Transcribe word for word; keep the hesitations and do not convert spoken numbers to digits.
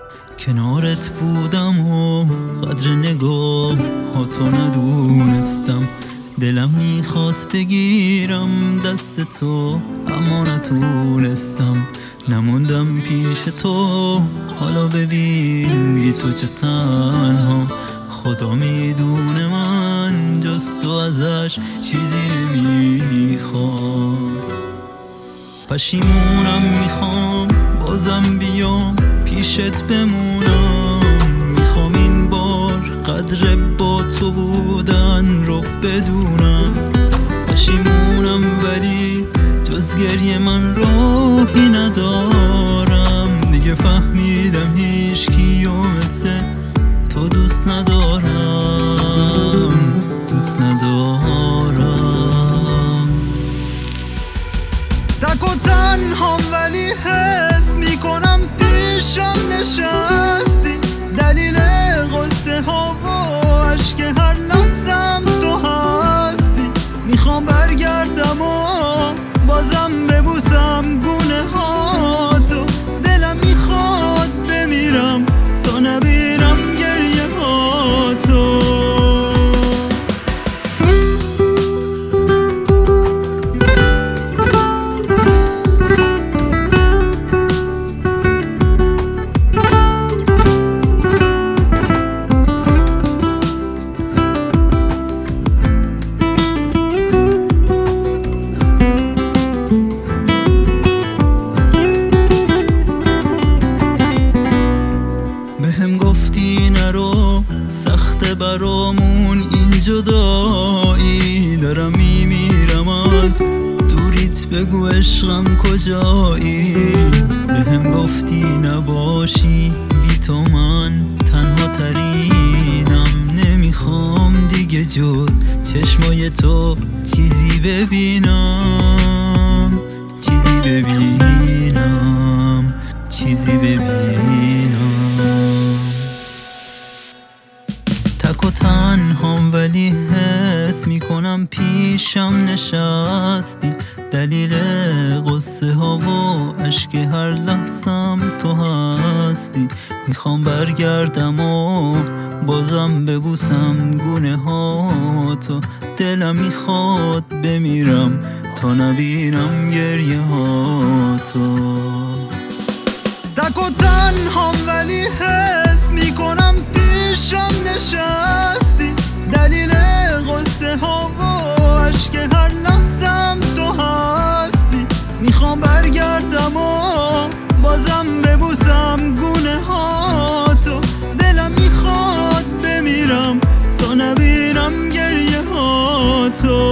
کنارت بودم و قدر نگاه ها تو ندونستم. دلم میخواست بگیرم دست تو اما نتونستم. نموندم پیش تو، حالا ببین بی تو چه تنها. خدا میدونه من جز تو ازش چیزی نمیخوام. پشیمونم میخوام بازم بیام پیشت بمونم. میخوام این بار قدر با تو بودن رو بدونم. پشیمونم ولی جز گریه من راهی ندارم. دیگه فهمیدم هیچ کیو مثل تو دوست ندارم، دوست ندارم. تک و تنهام ولی حس میکنم پیشم نشستی. دلیل غصه ها و عشق هر لحظم تو هستی. میخوام برگردم و بازم ببوسم گونه ها تو. دلم میخواد بمیرم تا نبینم گریه ها تو. بهم گفتی نرو سخت برامون این جدایی. دارم میمیرم از دوریت، بگو عشقم کجایی. بهم گفتی نباشی بی تو من تنها ترینم. نمیخوام دیگه جز چشمای تو چیزی ببینم، چیزی ببینم، چیزی ببینم. تک و تنهام ولی حس میکنم پیشم نشستی. دلیل غصه ها و عشق هر لحظم تو هستی. میخوام برگردم و بازم ببوسم گونه ها تو. دلم میخواد بمیرم تا نبینم گریه ها تو. تک و تنهام ولی حس میکنم پیشم نشستی. دلیل غصه ها و عشق هر لحظم تو هستی. میخوام برگردم و بازم ببوسم گونه ها تو. دلم میخواد بمیرم تا نبینم گریه ها تو.